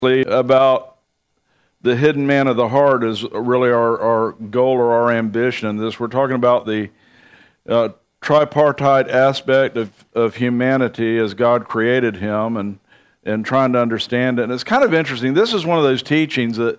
About the hidden man of the heart is really our goal or our ambition in this. We're talking about the tripartite aspect of humanity as God created him and trying to understand it. And it's kind of interesting. This is one of those teachings that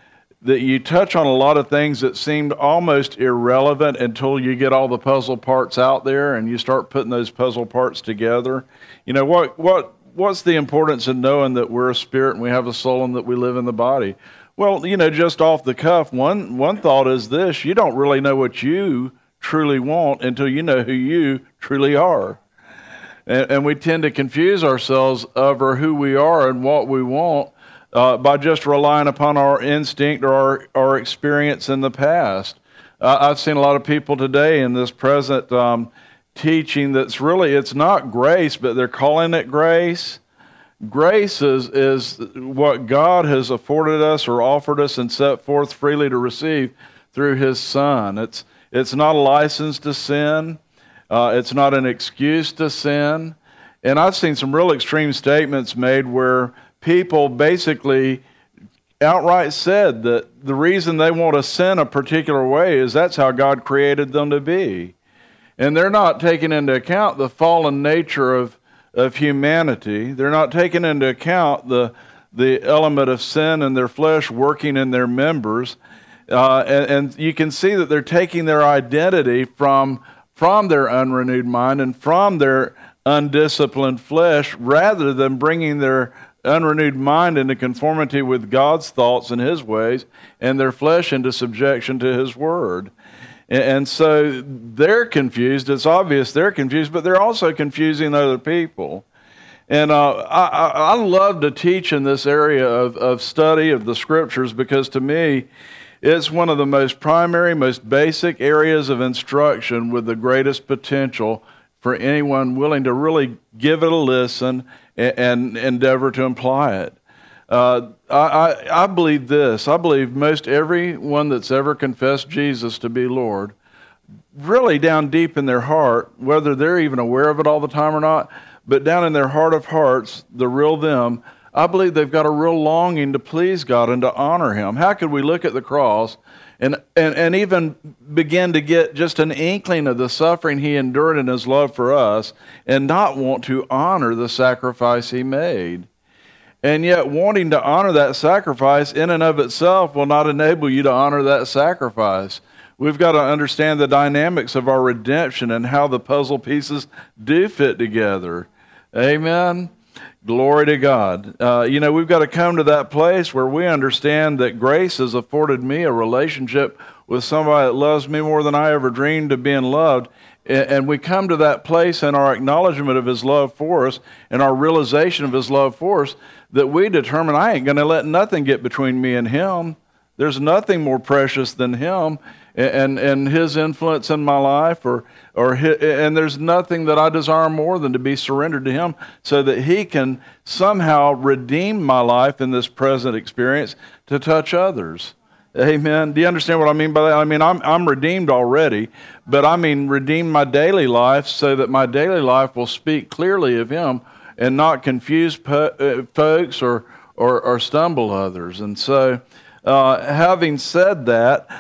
you touch on a lot of things that seemed almost irrelevant until you get all the puzzle parts out there and you start putting those puzzle parts together. You know, what's the importance in knowing that we're a spirit and we have a soul and that we live in the body? Well, you know, just off the cuff, one thought is this: you don't really know what you truly want until you know who you truly are. And we tend to confuse ourselves over who we are and what we want by just relying upon our instinct or our experience in the past. I've seen a lot of people today in this present teaching that's really, it's not grace, but they're calling it grace. Grace is what God has afforded us or offered us and set forth freely to receive through His Son. It's not a license to sin. It's not an excuse to sin. And I've seen some real extreme statements made where people basically outright said that the reason they want to sin a particular way is that's how God created them to be. And they're not taking into account the fallen nature of humanity. They're not taking into account the element of sin in their flesh working in their members. And you can see that they're taking their identity from their unrenewed mind and from their undisciplined flesh, rather than bringing their unrenewed mind into conformity with God's thoughts and His ways, and their flesh into subjection to His Word. And so they're confused. It's obvious they're confused, but they're also confusing other people. And I love to teach in this area of study of the Scriptures, because to me, it's one of the most primary, most basic areas of instruction with the greatest potential for anyone willing to really give it a listen and endeavor to apply it. I believe this. I believe most everyone that's ever confessed Jesus to be Lord, really down deep in their heart, whether they're even aware of it all the time or not, but down in their heart of hearts, the real them, I believe they've got a real longing to please God and to honor Him. How could we look at the cross and even begin to get just an inkling of the suffering He endured in His love for us and not want to honor the sacrifice He made? And yet wanting to honor that sacrifice in and of itself will not enable you to honor that sacrifice. We've got to understand the dynamics of our redemption and how the puzzle pieces do fit together. Amen. Glory to God. We've got to come to that place where we understand that grace has afforded me a relationship with somebody that loves me more than I ever dreamed of being loved. And we come to that place in our acknowledgement of His love for us and our realization of His love for us that we determine I ain't going to let nothing get between me and Him. There's nothing more precious than Him and His influence in my life, and there's nothing that I desire more than to be surrendered to Him so that He can somehow redeem my life in this present experience to touch others. Amen. Do you understand what I mean by that? I mean, I'm redeemed already, but I mean redeem my daily life so that my daily life will speak clearly of Him and not confuse folks or stumble others. And so, having said that,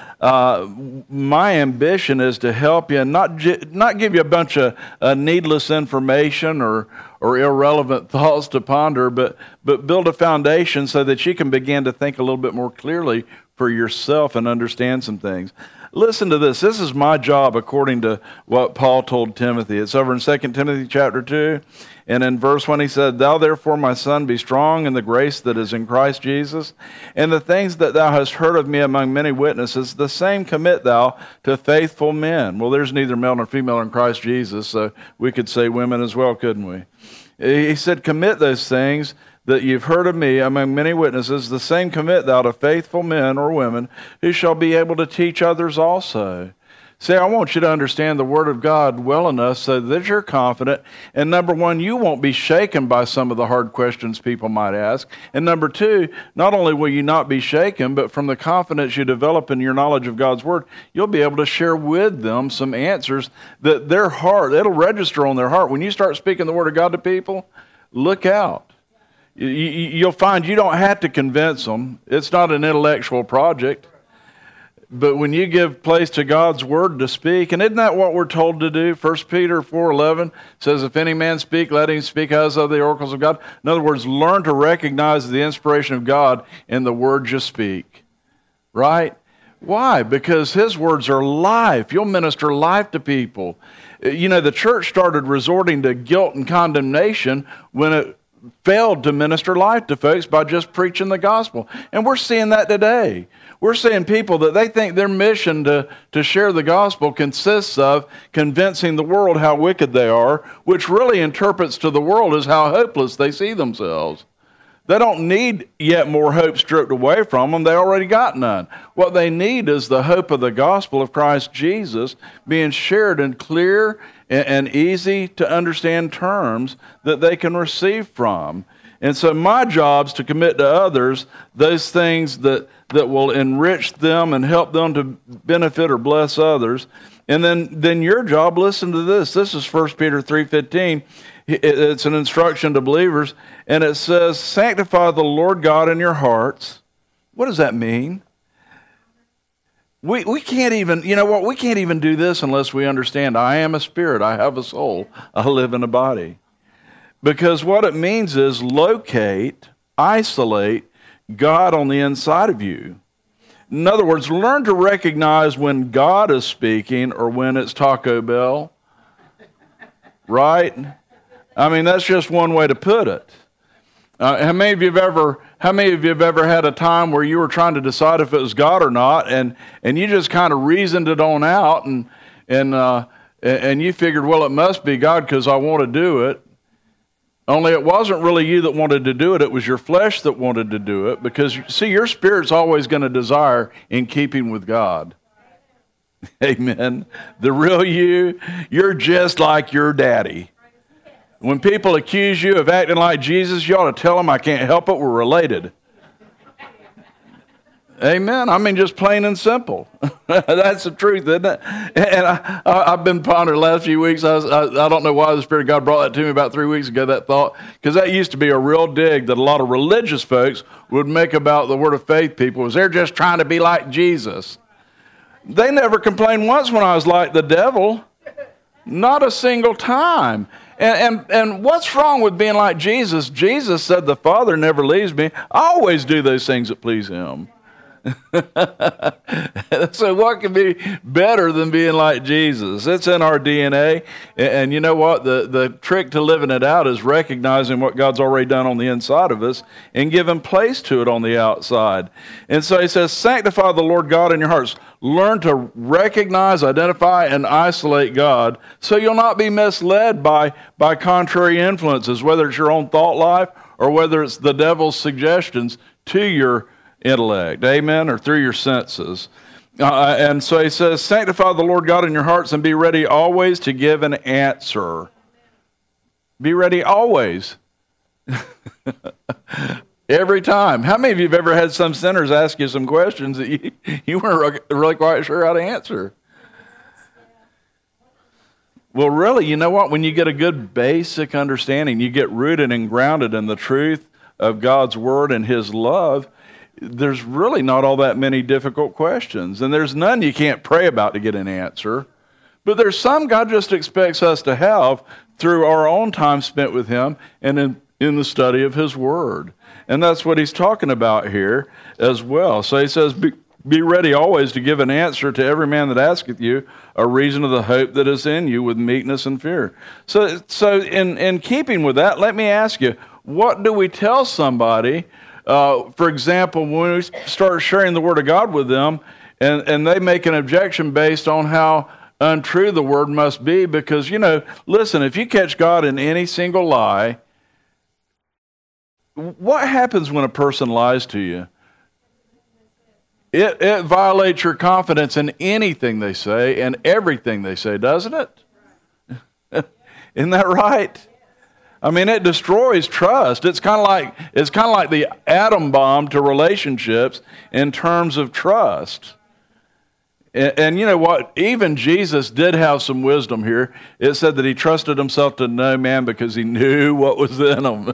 my ambition is to help you and not give you a bunch of needless information or irrelevant thoughts to ponder, but build a foundation so that you can begin to think a little bit more clearly for yourself and understand some things. Listen to this. This is my job according to what Paul told Timothy. It's over in 2 Timothy chapter 2. And in verse 1 he said, "Thou therefore, my son, be strong in the grace that is in Christ Jesus. And the things that thou hast heard of me among many witnesses, the same commit thou to faithful men." Well, there's neither male nor female in Christ Jesus, so we could say women as well, couldn't we? He said, commit those things that you've heard of me among many witnesses, the same commit thou to faithful men or women who shall be able to teach others also. See, I want you to understand the Word of God well enough so that you're confident. And number one, you won't be shaken by some of the hard questions people might ask. And number two, not only will you not be shaken, but from the confidence you develop in your knowledge of God's Word, you'll be able to share with them some answers that their heart, it'll register on their heart. When you start speaking the Word of God to people, look out. You'll find you don't have to convince them. It's not an intellectual project. But when you give place to God's word to speak, and isn't that what we're told to do? 1 Peter 4:11 says, if any man speak, let him speak as of the oracles of God. In other words, learn to recognize the inspiration of God in the words you speak. Right? Why? Because his words are life. You'll minister life to people. You know, the church started resorting to guilt and condemnation when it failed to minister life to folks by just preaching the gospel. And we're seeing that today. We're seeing people that they think their mission to share the gospel consists of convincing the world how wicked they are, which really interprets to the world as how hopeless they see themselves. They don't need yet more hope stripped away from them. They already got none. What they need is the hope of the gospel of Christ Jesus being shared in clear and easy to understand terms that they can receive from. And so my job is to commit to others those things that will enrich them and help them to benefit or bless others. And then your job, listen to this. This is 1 Peter 3:15. It's an instruction to believers. And it says, sanctify the Lord God in your hearts. What does that mean? We can't even, you know what, we can't even do this unless we understand I am a spirit, I have a soul, I live in a body. Because what it means is locate, isolate God on the inside of you. In other words, learn to recognize when God is speaking or when it's Taco Bell. Right? I mean, that's just one way to put it. How many of you have ever had a time where you were trying to decide if it was God or not, and you just kind of reasoned it on out, and you figured, well, it must be God because I want to do it. Only it wasn't really you that wanted to do it. It was your flesh that wanted to do it, because, see, your spirit's always going to desire in keeping with God. Amen. The real you, you're just like your daddy. When people accuse you of acting like Jesus, you ought to tell them, I can't help it, we're related. Amen. I mean, just plain and simple. That's the truth, isn't it? And I've been pondering the last few weeks. I don't know why the Spirit of God brought that to me about 3 weeks ago, that thought, because that used to be a real dig that a lot of religious folks would make about the Word of Faith people, was they're just trying to be like Jesus. They never complained once when I was like the devil. Not a single time. And what's wrong with being like Jesus? Jesus said, the Father never leaves me. I always do those things that please him. So what can be better than being like Jesus? It's in our DNA. And you know what? The trick to living it out is recognizing what God's already done on the inside of us and giving place to it on the outside. And so he says, sanctify the Lord God in your hearts. Learn to recognize, identify, and isolate God so you'll not be misled by contrary influences, whether it's your own thought life or whether it's the devil's suggestions to your intellect, amen, or through your senses. And so he says, sanctify the Lord God in your hearts and be ready always to give an answer. Be ready always. Every time. How many of you have ever had some sinners ask you some questions that you weren't really quite sure how to answer? Well, really, you know what? When you get a good basic understanding, you get rooted and grounded in the truth of God's Word and His love, there's really not all that many difficult questions. And there's none you can't pray about to get an answer. But there's some God just expects us to have through our own time spent with Him and in the study of His Word. And that's what he's talking about here as well. So he says, be ready always to give an answer to every man that asketh you a reason of the hope that is in you with meekness and fear. So in keeping with that, let me ask you, what do we tell somebody, for example, when we start sharing the Word of God with them, and they make an objection based on how untrue the Word must be? Because, you know, listen, if you catch God in any single lie, what happens when a person lies to you? It violates your confidence in anything they say and everything they say, doesn't it? Isn't that right? I mean, it destroys trust. It's kind of like the atom bomb to relationships in terms of trust. And you know what? Even Jesus did have some wisdom here. It said that he trusted himself to no man because he knew what was in him.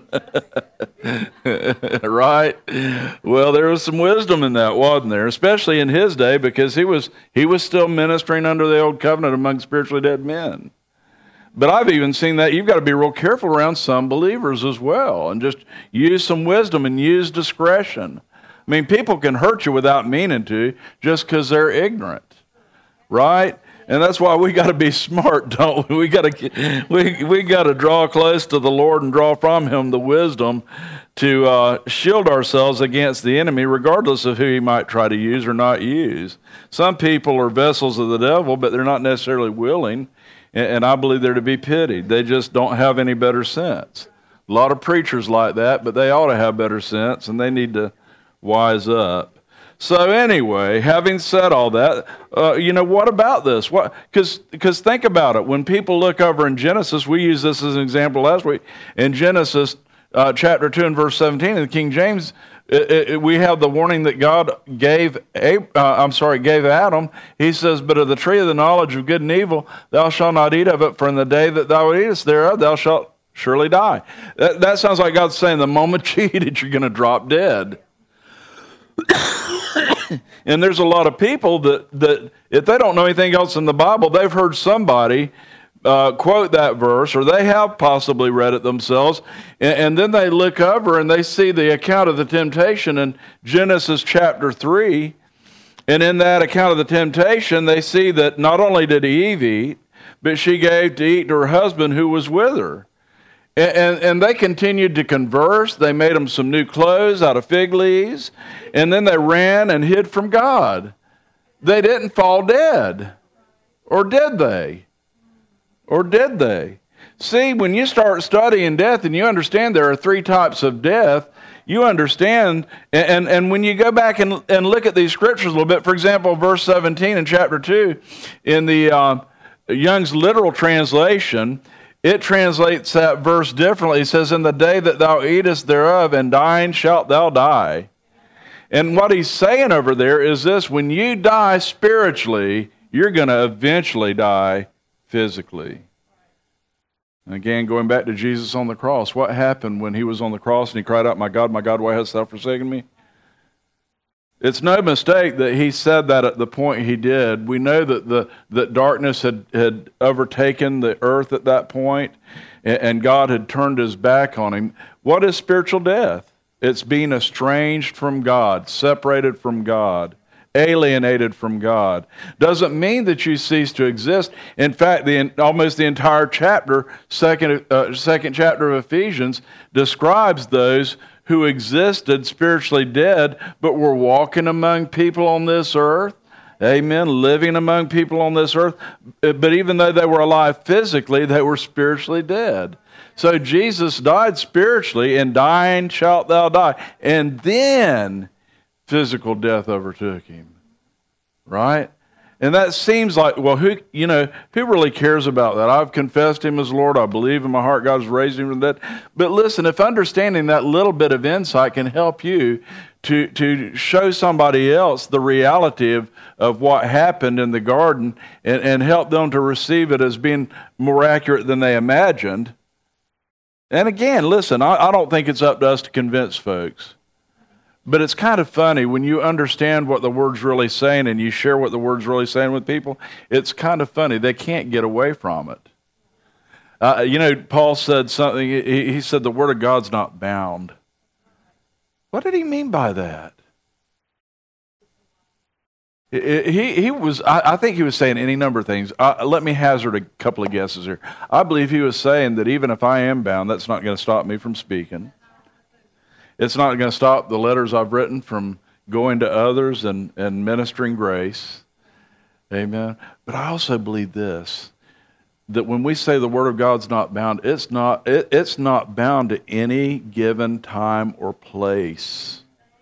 Right? Well, there was some wisdom in that, wasn't there? Especially in his day, because he was still ministering under the old covenant among spiritually dead men. But I've even seen that you've got to be real careful around some believers as well, and just use some wisdom and use discretion. I mean, people can hurt you without meaning to, just because they're ignorant, right? And that's why we got to be smart, don't we? We got to draw close to the Lord and draw from Him the wisdom to shield ourselves against the enemy, regardless of who he might try to use or not use. Some people are vessels of the devil, but they're not necessarily willing, and I believe they're to be pitied. They just don't have any better sense. A lot of preachers like that, but they ought to have better sense, and they need to wise up. So anyway, having said all that, what about this? Because think about it. When people look over in Genesis, we used this as an example last week. In Genesis chapter 2 and verse 17 in the King James, we have the warning that God gave Adam. He says, "But of the tree of the knowledge of good and evil, thou shalt not eat of it, for in the day that thou eatest thereof, thou shalt surely die." That sounds like God's saying the moment you eat it, you're going to drop dead. And there's a lot of people that if they don't know anything else in the Bible, they've heard somebody quote that verse, or they have possibly read it themselves, and then they look over and they see the account of the temptation in Genesis chapter 3, and in that account of the temptation, they see that not only did Eve eat, but she gave to eat to her husband who was with her. And they continued to converse. They made them some new clothes out of fig leaves, and then they ran and hid from God. They didn't fall dead. Or did they? Or did they? See, when you start studying death and you understand there are three types of death, you understand, and when you go back and look at these scriptures a little bit, for example, verse 17 in chapter 2, in the Young's literal translation, it translates that verse differently. It says, "In the day that thou eatest thereof, and dying shalt thou die." And what he's saying over there is this: when you die spiritually, you're going to eventually die physically. And again, going back to Jesus on the cross, what happened when he was on the cross and he cried out, my God, why hast thou forsaken me?" It's no mistake that he said that at the point he did. We know that darkness had overtaken the earth at that point, and God had turned his back on him. What is spiritual death? It's being estranged from God, separated from God, alienated from God. Doesn't mean that you cease to exist. In fact, almost the entire chapter, second chapter of Ephesians, describes those who existed spiritually dead, but were walking among people on this earth. Amen. Living among people on this earth. But even though they were alive physically, they were spiritually dead. So Jesus died spiritually, and dying shalt thou die. And then physical death overtook him. Right? And that seems like, well, who really cares about that? I've confessed him as Lord. I believe in my heart God has raised him from the dead. But listen, if understanding that little bit of insight can help you to show somebody else the reality of what happened in the garden and help them to receive it as being more accurate than they imagined. And again, listen, I don't think it's up to us to convince folks. But it's kind of funny when you understand what the Word's really saying and you share what the Word's really saying with people. It's kind of funny. They can't get away from it. Paul said something. He said the Word of God's not bound. What did he mean by that? I think he was saying any number of things. Let me hazard a couple of guesses here. I believe he was saying that even if I am bound, that's not going to stop me from speaking. It's not going to stop the letters I've written from going to others and ministering grace. Amen. But I also believe this, that when we say the Word of God's not bound, it's not bound to any given time or place.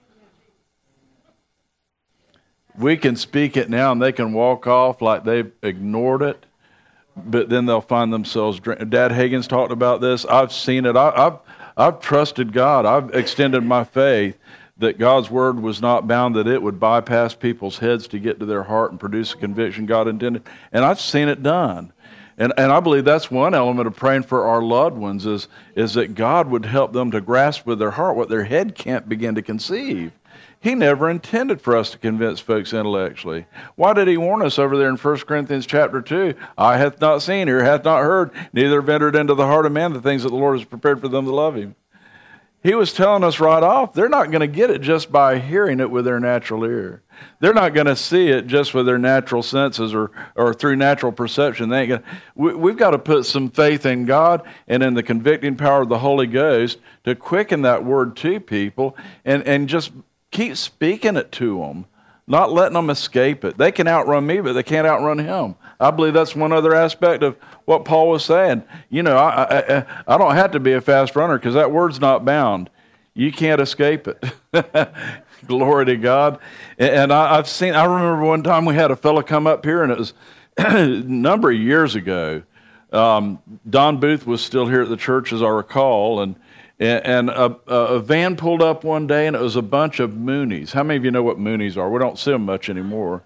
We can speak it now and they can walk off like they've ignored it, but then they'll find themselves drinking. Dad Hagen's talked about this. I've seen it. I've trusted God. I've extended my faith that God's word was not bound, that it would bypass people's heads to get to their heart and produce a conviction God intended. And I've seen it done. And I believe that's one element of praying for our loved ones is that God would help them to grasp with their heart what their head can't begin to conceive. He never intended for us to convince folks intellectually. Why did he warn us over there in 1 Corinthians chapter 2? Eye hath not seen, ear hath not heard, neither have entered into the heart of man the things that the Lord has prepared for them that love him. He was telling us right off, they're not going to get it just by hearing it with their natural ear. They're not going to see it just with their natural senses or through natural perception. They ain't gonna, we've got to put some faith in God and in the convicting power of the Holy Ghost to quicken that word to people and just keep speaking it to them, not letting them escape it. They can outrun me, but they can't outrun him. I believe that's one other aspect of what Paul was saying. You know, I don't have to be a fast runner because that word's not bound. You can't escape it. Glory to God. And I remember one time we had a fellow come up here, and it was a number of years ago. Don Booth was still here at the church, as I recall, and a van pulled up one day, and it was a bunch of Moonies. How many of you know what Moonies are? We don't see them much anymore.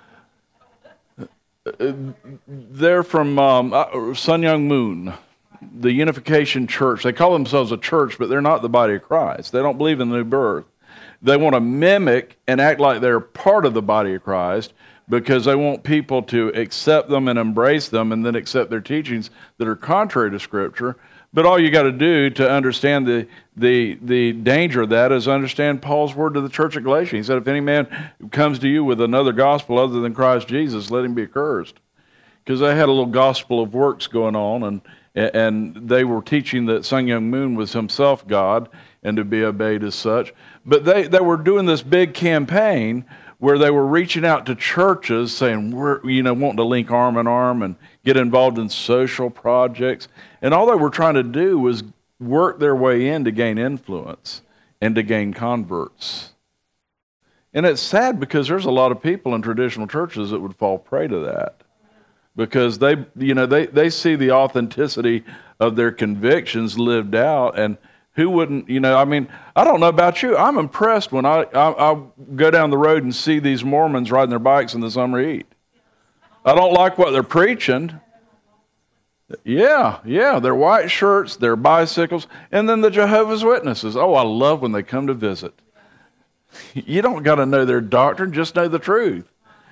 They're from Sun Myung Moon, the Unification Church. They call themselves a church, but they're not the body of Christ. They don't believe in the new birth. They want to mimic and act like they're part of the body of Christ because they want people to accept them and embrace them and then accept their teachings that are contrary to Scripture. But all you got to do to understand the danger of that is understand Paul's word to the church of Galatia. He said, if any man comes to you with another gospel other than Christ Jesus, let him be accursed. Because they had a little gospel of works going on, and they were teaching that Sun Myung Moon was himself God and to be obeyed as such. But they were doing this big campaign where they were reaching out to churches saying, we're, wanting to link arm in arm and get involved in social projects. And all they were trying to do was work their way in to gain influence and to gain converts. And it's sad because there's a lot of people in traditional churches that would fall prey to that because they see the authenticity of their convictions lived out. And who wouldn't, I don't know about you. I'm impressed when I go down the road and see these Mormons riding their bikes in the summer heat. I don't like what they're preaching. Yeah, their white shirts, their bicycles, and then the Jehovah's Witnesses. Oh, I love when they come to visit. You don't got to know their doctrine, just know the truth.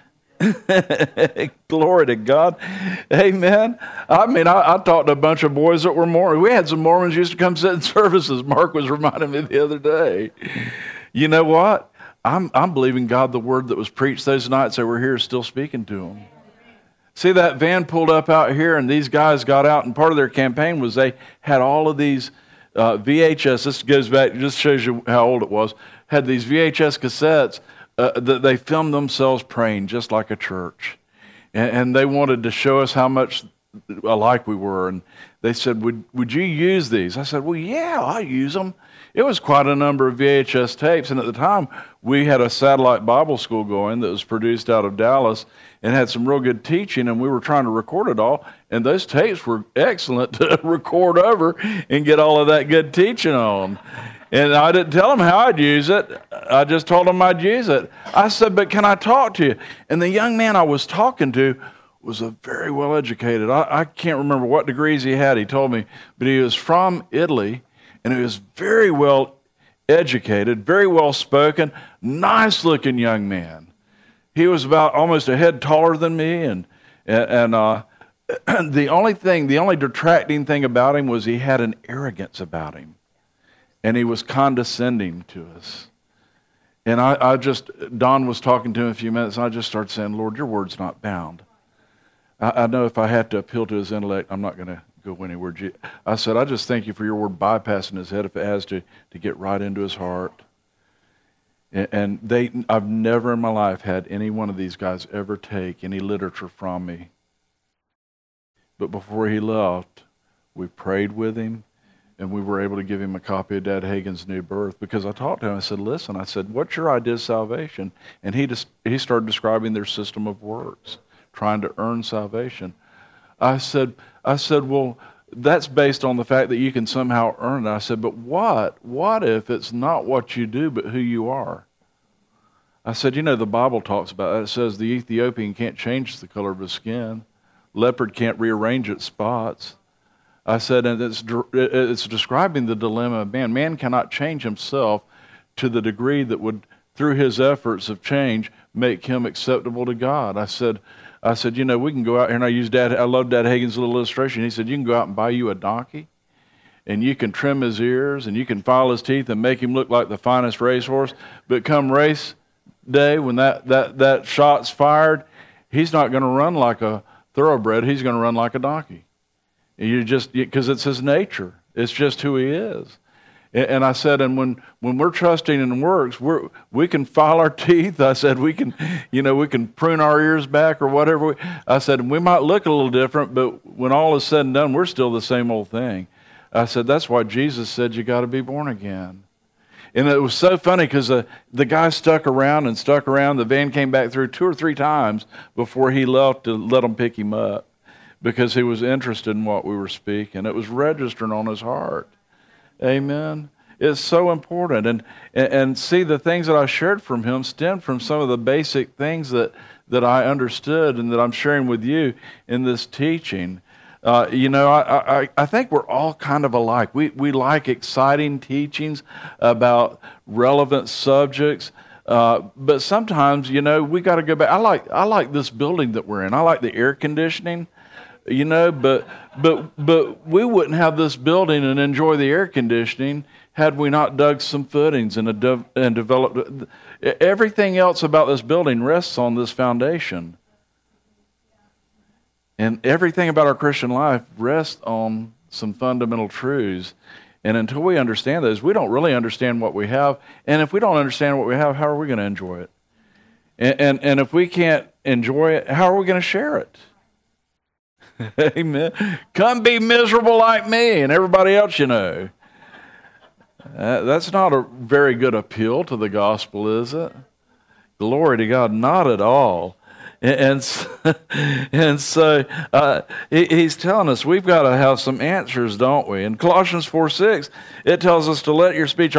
Glory to God. Amen. I talked to a bunch of boys that were Mormons. We had some Mormons used to come sit in services. Mark was reminding me the other day. You know what? I'm believing God, the word that was preached those nights that were here is still speaking to them. See, that van pulled up out here, and these guys got out, and part of their campaign was they had all of these VHS. This goes back, just shows you how old it was. Had these VHS cassettes that they filmed themselves praying just like a church. And they wanted to show us how much alike we were. And they said, would you use these? I said, well, yeah, I'll use them. It was quite a number of VHS tapes. And at the time, we had a satellite Bible school going that was produced out of Dallas and had some real good teaching. And we were trying to record it all. And those tapes were excellent to record over and get all of that good teaching on. And I didn't tell them how I'd use it. I just told them I'd use it. I said, but can I talk to you? And the young man I was talking to was a very well-educated. I can't remember what degrees he had, he told me. But he was from Italy, and he was very well-educated, very well-spoken, nice-looking young man. He was about almost a head taller than me, and the only detracting thing about him was he had an arrogance about him. And he was condescending to us. And Don was talking to him a few minutes, and I just started saying, Lord, your word's not bound. I know if I have to appeal to his intellect, I'm not going to go anywhere. I said, I just thank you for your word bypassing his head if it has to get right into his heart. And I've never in my life had any one of these guys ever take any literature from me. But before he left, we prayed with him. And we were able to give him a copy of Dad Hagin's New Birth because I talked to him. I said, listen, what's your idea of salvation? And he started describing their system of works, trying to earn salvation. I said, well, that's based on the fact that you can somehow earn it. I said, but what? What if it's not what you do, but who you are? I said, the Bible talks about that. It says the Ethiopian can't change the color of his skin. Leopard can't rearrange its spots. I said, and it's describing the dilemma of man. Man cannot change himself to the degree that would, through his efforts of change, make him acceptable to God. I said, we can go out here, and I love Dad Hagen's little illustration. He said, you can go out and buy you a donkey, and you can trim his ears, and you can file his teeth and make him look like the finest racehorse, but come race day, when that shot's fired, he's not going to run like a thoroughbred, he's going to run like a donkey. Because it's his nature. It's just who he is. And I said, and when we're trusting in works, we can file our teeth. I said, we can prune our ears back or whatever. I said, we might look a little different, but when all is said and done, we're still the same old thing. I said, that's why Jesus said you got to be born again. And it was so funny because the guy stuck around. The van came back through 2 or 3 times before he left to let them pick him up because he was interested in what we were speaking. It was registering on his heart. Amen. It's so important. And see, the things that I shared from him stemmed from some of the basic things that I understood and that I'm sharing with you in this teaching. I think we're all kind of alike. We like exciting teachings about relevant subjects, but sometimes, we got to go back. I like this building that we're in. I like the air conditioning, but we wouldn't have this building and enjoy the air conditioning had we not dug some footings and developed. Everything else about this building rests on this foundation. And everything about our Christian life rests on some fundamental truths. And until we understand those, we don't really understand what we have. And if we don't understand what we have, how are we going to enjoy it? And if we can't enjoy it, how are we going to share it? Amen. Come be miserable like me and everybody else you know. That's not a very good appeal to the gospel, is it? Glory to God, not at all. And so he's telling us we've got to have some answers, don't we? In Colossians 4:6, it tells us to let your speech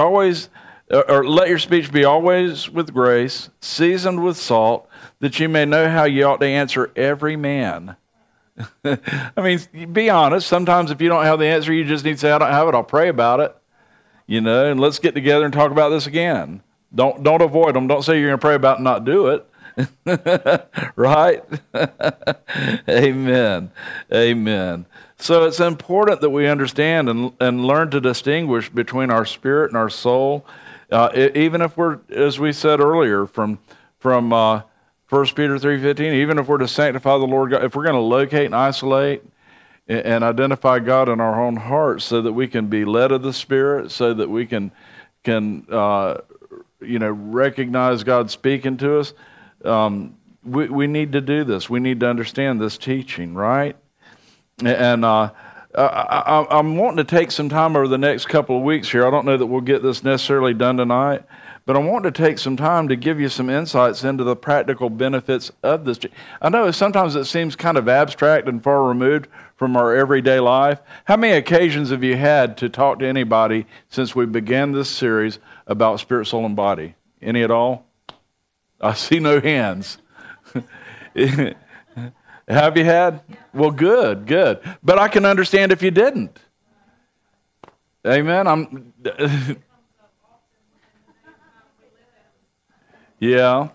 be always with grace, seasoned with salt, that you may know how you ought to answer every man. I mean, be honest. Sometimes if you don't have the answer, you just need to say, I don't have it, I'll pray about it. And let's get together and talk about this again. Don't avoid them. Don't say you're going to pray about it and not do it. Right? Amen. Amen. So it's important that we understand and learn to distinguish between our spirit and our soul. Even if we're, as we said earlier, from 1 Peter 3:15, even if we're to sanctify the Lord God, if we're going to locate and isolate and identify God in our own hearts so that we can be led of the Spirit, so that we can recognize God speaking to us, we need to do this. We need to understand this teaching, right? And I'm wanting to take some time over the next couple of weeks here. I don't know that we'll get this necessarily done tonight, but I want to take some time to give you some insights into the practical benefits of this. I know sometimes it seems kind of abstract and far removed from our everyday life. How many occasions have you had to talk to anybody since we began this series about spirit, soul, and body? Any at all? I see no hands. Have you had? Well, good. But I can understand if you didn't. Amen. Yeah.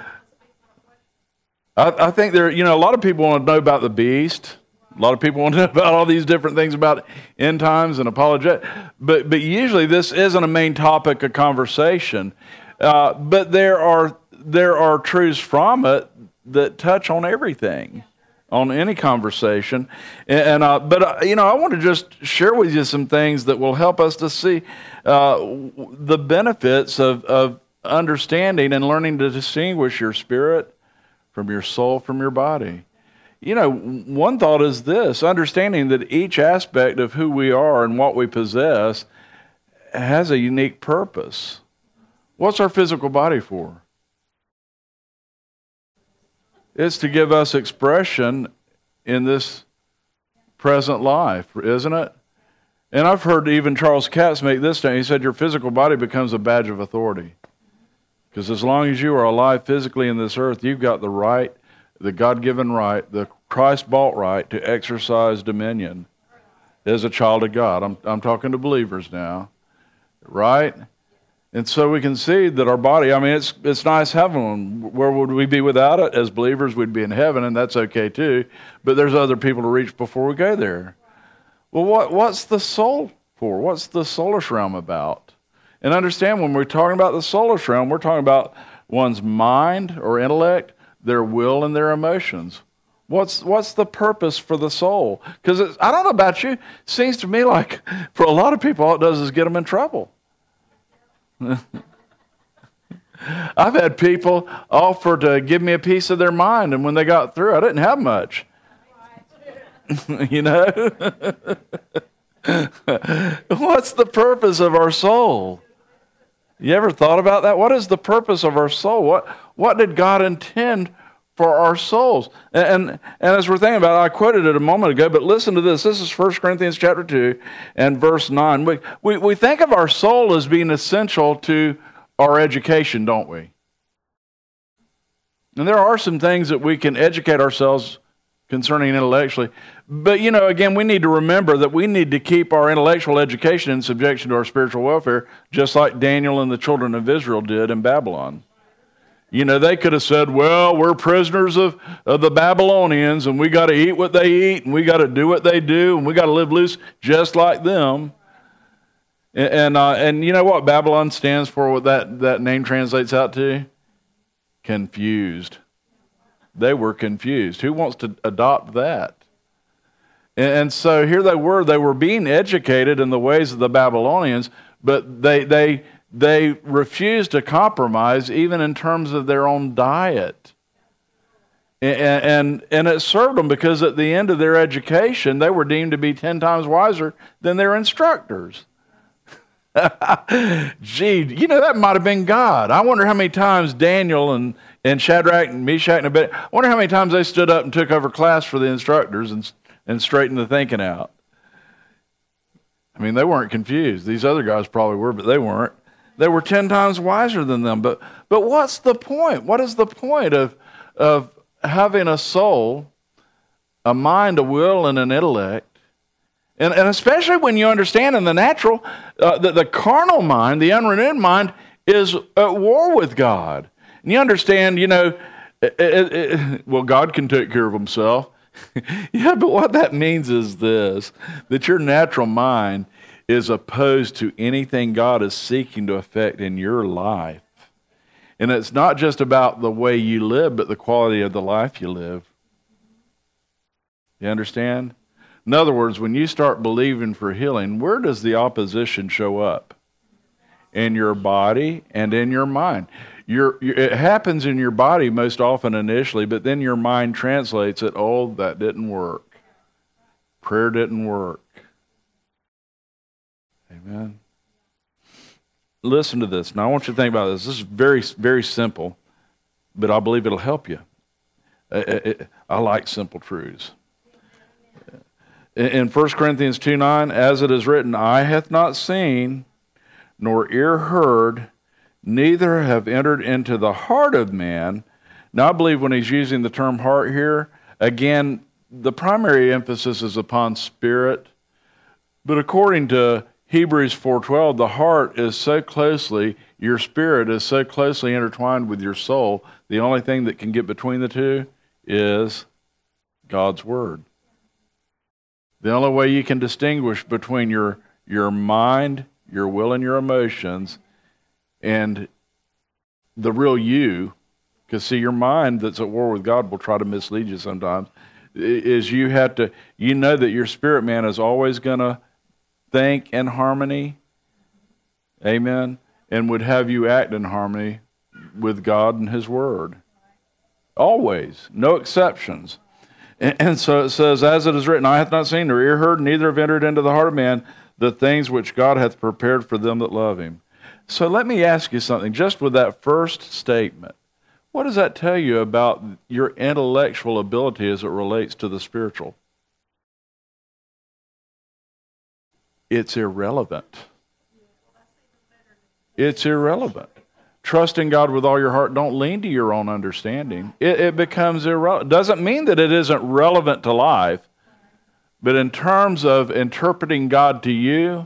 I think a lot of people want to know about the beast. A lot of people want to know about all these different things about end times and apologetic. But usually this isn't a main topic of conversation. But there are truths from it that touch on everything, on any conversation. But I want to just share with you some things that will help us to see the benefits of understanding and learning to distinguish your spirit from your soul from your body. One thought is this: understanding that each aspect of who we are and what we possess has a unique purpose. What's our physical body for? It's to give us expression in this present life, isn't it? And I've heard even Charles Katz make this statement. He said, your physical body becomes a badge of authority. Because as long as you are alive physically in this earth, you've got the right, the God-given right, the Christ-bought right to exercise dominion as a child of God. I'm talking to believers now, right? And so we can see that our body, I mean, it's nice having one. Where would we be without it? As believers, we'd be in heaven, and that's okay too. But there's other people to reach before we go there. Well, what's the soul for? What's the soulish realm about? And understand, when we're talking about the soulish realm, we're talking about one's mind or intellect, their will and their emotions. What's the purpose for the soul? Because I don't know about you, it seems to me like for a lot of people, all it does is get them in trouble. I've had people offer to give me a piece of their mind, and when they got through, I didn't have much. You know? What's the purpose of our soul? You ever thought about that? What is the purpose of our soul? What did God intend for our souls? And as we're thinking about it, I quoted it a moment ago, but listen to this. This is 1 Corinthians chapter 2 and verse 9. We think of our soul as being essential to our education, don't we? And there are some things that we can educate ourselves concerning intellectually. But, you know, again, we need to remember that we need to keep our intellectual education in subjection to our spiritual welfare, just like Daniel and the children of Israel did in Babylon. You know, they could have said, well, we're prisoners of the Babylonians, and we got to eat what they eat, and we got to do what they do, and we got to live loose just like them. And you know what Babylon stands for, what that name translates out to? Confused. They were confused. Who wants to adopt that? And so here they were being educated in the ways of the Babylonians, but they refused to compromise even in terms of their own diet. And it served them, because at the end of their education, they were deemed to be 10 times wiser than their instructors. Gee, you know, that might have been God. I wonder how many times Daniel and Shadrach and Meshach and Abednego, I wonder how many times they stood up and took over class for the instructors and straightened the thinking out. I mean, they weren't confused. These other guys probably were, but they weren't. They were 10 times wiser than them. But what's the point? What is the point of having a soul, a mind, a will, and an intellect? And especially when you understand in the natural that the carnal mind, the unrenewed mind, is at war with God. And you understand, you know, well, God can take care of himself. Yeah, but what that means is this, that your natural mind is opposed to anything God is seeking to effect in your life. And it's not just about the way you live, but the quality of the life you live. You understand? In other words, when you start believing for healing, where does the opposition show up? In your body and in your mind. It happens in your body most often initially, but then your mind translates it, oh, that didn't work. Prayer didn't work. Amen. Listen to this. Now I want you to think about this. This is very, very simple, but I believe it'll help you. I like simple truths. In 1 Corinthians 2:9, as it is written, eye hath not seen, nor ear heard, neither have entered into the heart of man. Now I believe when he's using the term heart here, again, the primary emphasis is upon spirit. But according to Hebrews 4:12, the heart is so closely, your spirit is so closely intertwined with your soul, the only thing that can get between the two is God's Word. The only way you can distinguish between your mind, your will, and your emotions and the real you, because see, your mind that's at war with God will try to mislead you sometimes, is you know that your spirit man is always going to think in harmony, amen, and would have you act in harmony with God and His Word. Always, no exceptions. And so it says, as it is written, eye hath not seen, nor ear heard, neither have entered into the heart of man the things which God hath prepared for them that love Him. So let me ask you something, just with that first statement. What does that tell you about your intellectual ability as it relates to the spiritual? it's irrelevant. It's irrelevant. Trust in God with all your heart. Don't lean to your own understanding. It becomes irrelevant. Doesn't mean that it isn't relevant to life, but in terms of interpreting God to you,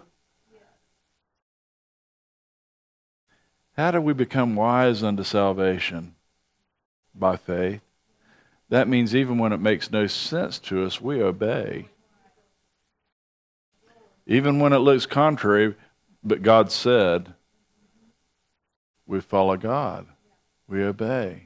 how do we become wise unto salvation? By faith. That means even when it makes no sense to us, we obey. Even when it looks contrary, but God said, we follow God. We obey.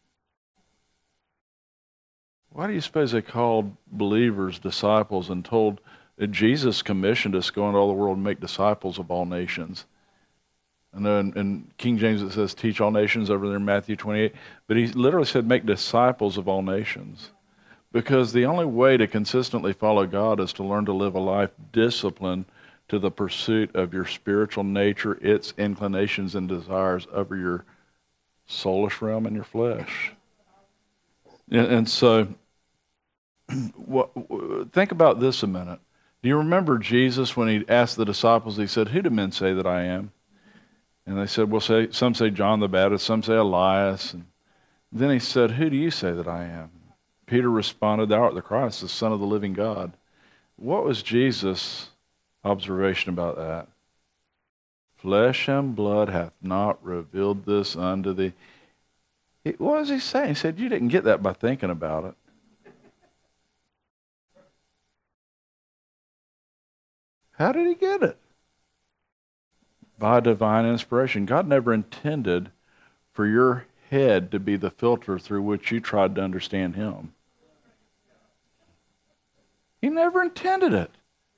Why do you suppose they called believers disciples and told that Jesus commissioned us to go into all the world and make disciples of all nations? I know in King James it says teach all nations over there in Matthew 28, but he literally said make disciples of all nations. Because the only way to consistently follow God is to learn to live a life disciplined to the pursuit of your spiritual nature, its inclinations and desires over your soulish realm and your flesh. And so, think about this a minute. Do you remember Jesus when he asked the disciples, he said, who do men say that I am? And they said, well, some say John the Baptist, some say Elias. And then he said, who do you say that I am? Peter responded, thou art the Christ, the Son of the living God. What was Jesus' observation about that? Flesh and blood hath not revealed this unto thee. What was he saying? He said, you didn't get that by thinking about it. How did he get it? By divine inspiration. God never intended for your head to be the filter through which you tried to understand him. He never intended it.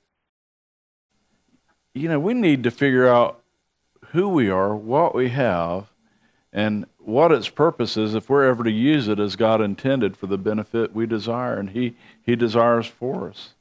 You know, we need to figure out who we are, what we have, and what its purpose is if we're ever to use it as God intended for the benefit we desire and He desires for us.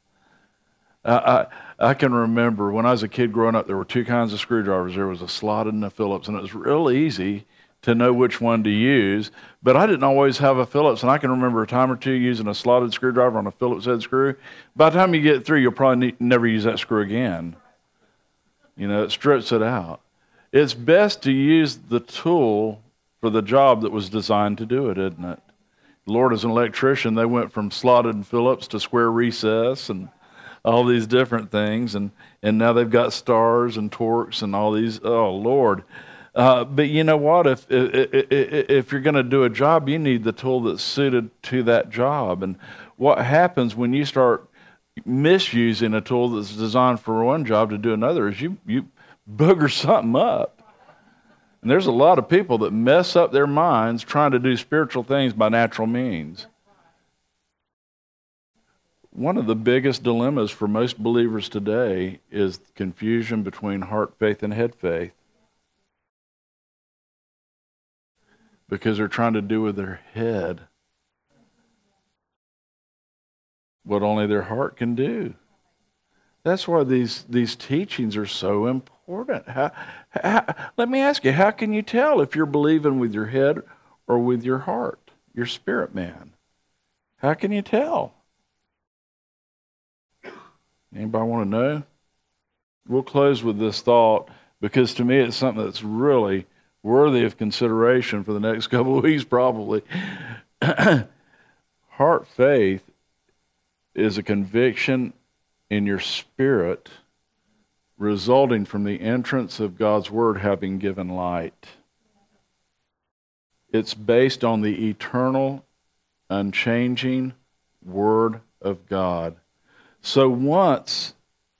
I can remember when I was a kid growing up, there were two kinds of screwdrivers. There was a slotted and a Phillips, and it was real easy to know which one to use, but I didn't always have a Phillips, and I can remember a time or two using a slotted screwdriver on a Phillips head screw. By the time you get through, you'll probably never use that screw again. You know, it strips it out. It's best to use the tool for the job that was designed to do it, isn't it? The Lord, as an electrician, they went from slotted and Phillips to square recess and all these different things, and now they've got stars and Torx and all these. Oh, Lord. But you know what? If you're going to do a job, you need the tool that's suited to that job. And what happens when you start misusing a tool that's designed for one job to do another is you booger something up. And there's a lot of people that mess up their minds trying to do spiritual things by natural means. One of the biggest dilemmas for most believers today is confusion between heart faith and head faith. Because they're trying to do with their head what only their heart can do. That's why these teachings are so important. Let me ask you, how can you tell if you're believing with your head or with your heart, your spirit man? How can you tell? Anybody want to know? We'll close with this thought because to me it's something that's really worthy of consideration for the next couple of weeks probably. Heart faith is a conviction in your spirit resulting from the entrance of God's Word having given light. It's based on the eternal, unchanging Word of God. So once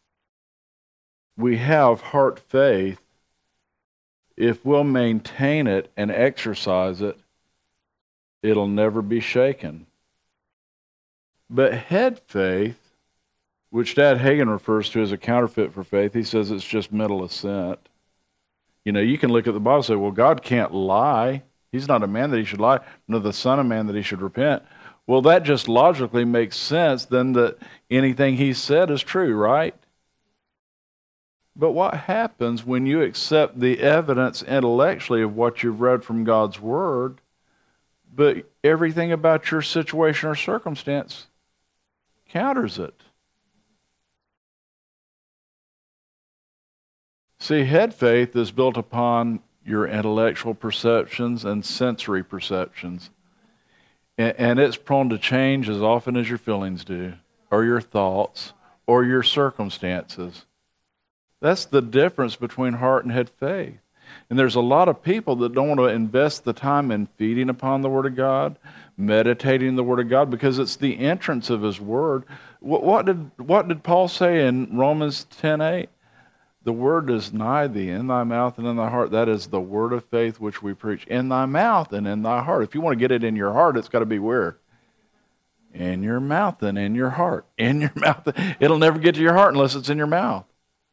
we have heart faith, if we'll maintain it and exercise it, it'll never be shaken. But head faith, which Dad Hagen refers to as a counterfeit for faith, he says it's just mental assent. You know, you can look at the Bible and say, well, God can't lie. He's not a man that he should lie, nor the son of man that he should repent. Well, that just logically makes sense then that anything he said is true, right? But what happens when you accept the evidence intellectually of what you've read from God's Word, but everything about your situation or circumstance counters it? See, head faith is built upon your intellectual perceptions and sensory perceptions. And it's prone to change as often as your feelings do, or your thoughts, or your circumstances. That's the difference between heart and head faith. And there's a lot of people that don't want to invest the time in feeding upon the Word of God, meditating the Word of God, because it's the entrance of His Word. What did Paul say in Romans 10:8? The Word is nigh thee, in thy mouth and in thy heart. That is the word of faith which we preach, in thy mouth and in thy heart. If you want to get it in your heart, it's got to be where? In your mouth and in your heart. In your mouth. It'll never get to your heart unless it's in your mouth.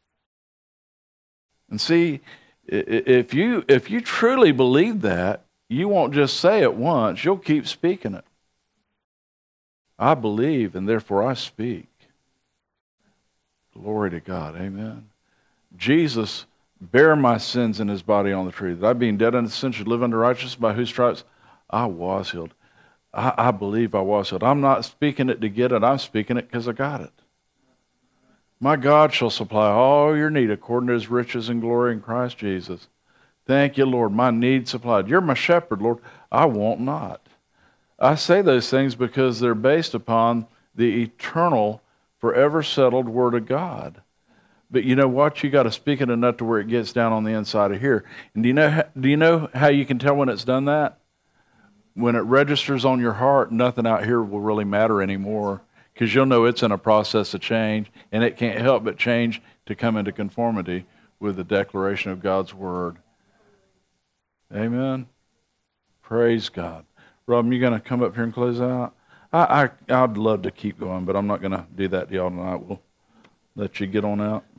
And see, if you truly believe that, you won't just say it once, you'll keep speaking it. I believe, and therefore I speak. Glory to God, amen. Jesus bare my sins in his body on the tree, that I being dead unto sin should live unto righteousness, by whose stripes I was healed. I believe I was healed. I'm not speaking it to get it, I'm speaking it because I got it. My God shall supply all your need according to his riches and glory in Christ Jesus. Thank you, Lord, my need supplied. You're my shepherd, Lord. I want not. I say those things because they're based upon the eternal, forever settled Word of God. But you know what? You got to speak it enough to where it gets down on the inside of here. And do you know how you can tell when it's done that? When it registers on your heart, nothing out here will really matter anymore, because you'll know it's in a process of change, and it can't help but change to come into conformity with the declaration of God's Word. Amen. Praise God. Rob, you going to come up here and close out? I'd love to keep going, but I'm not going to do that to y'all tonight. We'll let you get on out.